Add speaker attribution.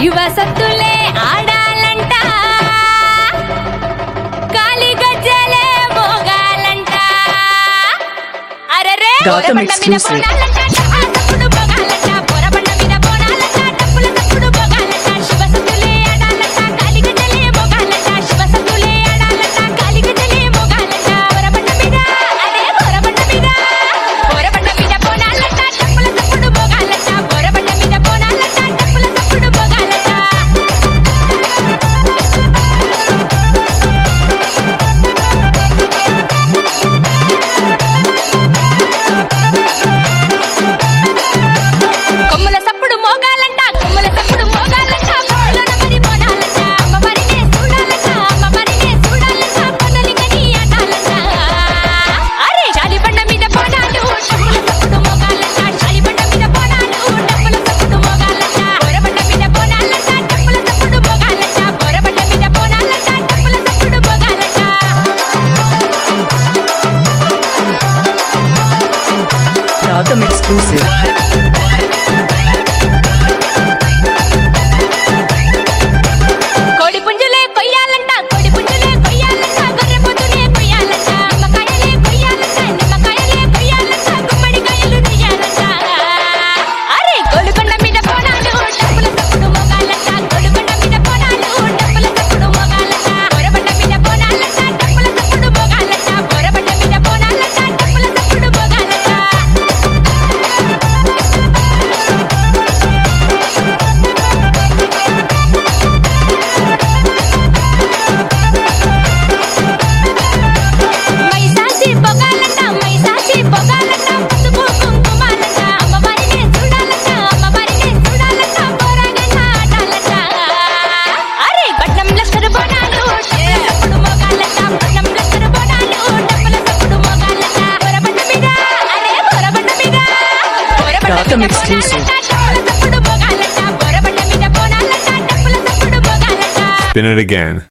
Speaker 1: శివ సత్తులే ఆడాలంట, కాలి గజ్జలే మోగాలంట. అరరే
Speaker 2: Gotham exclusive. Gotham exclusive.
Speaker 1: కోడి పుంజులే కొయ్యాలంట, కోడి పుంజులే కొయ్యాలంట, గొర్రె పొద్దునే కొయ్యాలంట, నిమ్మకాయలే కొయ్యాలంట, నిమ్మకాయలే కొయ్యాలంట, గుమ్మడికాయలు తీయాలంట. అరే గోలుకొండ మీద బోనాలు డప్పుల తప్పుడు మోగాలంట, గోలుకొండ మీద బోనాలు డప్పుల తప్పుడు మోగాలంట, బోరబండ మీద బోనాలంట, డప్పుల తప్పుడు మోగాలంట, బోరబండ మీద బోనాలంట, డప్పుల తప్పుడు మోగాలంట. మైసాచి పొగాలంట, మైసాచి పొగాలంట, పసుపు కుంకుమాలంట, అమ్మవారినే చూడాలంట, అమ్మవారినే చూడాలంట, పోరాగంట ఆడాలంట. అరే పట్నం లస్కరు బోనాలు డప్పుల తప్పుడు మోగాలంట, పట్నం లస్కరు బోనాలు డప్పుల తప్పుడు మోగాలంట, బోరబండ మీద అరే బోరబండ మీద బోరబండ
Speaker 2: Gotham
Speaker 1: మీద
Speaker 2: exclusive.
Speaker 1: బోనాలంట, డప్పుల తప్పుడు మోగాలంట, బోరబండ మీద బోనాలంట, డప్పుల తప్పుడు మోగాలంట.
Speaker 3: Spin it again.